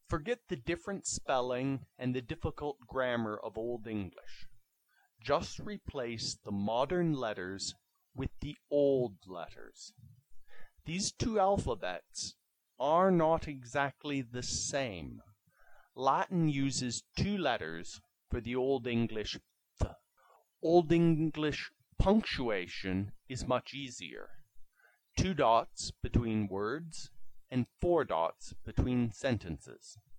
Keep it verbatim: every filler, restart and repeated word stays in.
Forget the different spelling and the difficult grammar of Old English. Just replace the modern letters with the old letters. These two alphabets are not exactly the same. Latin uses two letters for the Old English th. Old English punctuation is much easier. Two dots between words and four dots between sentences.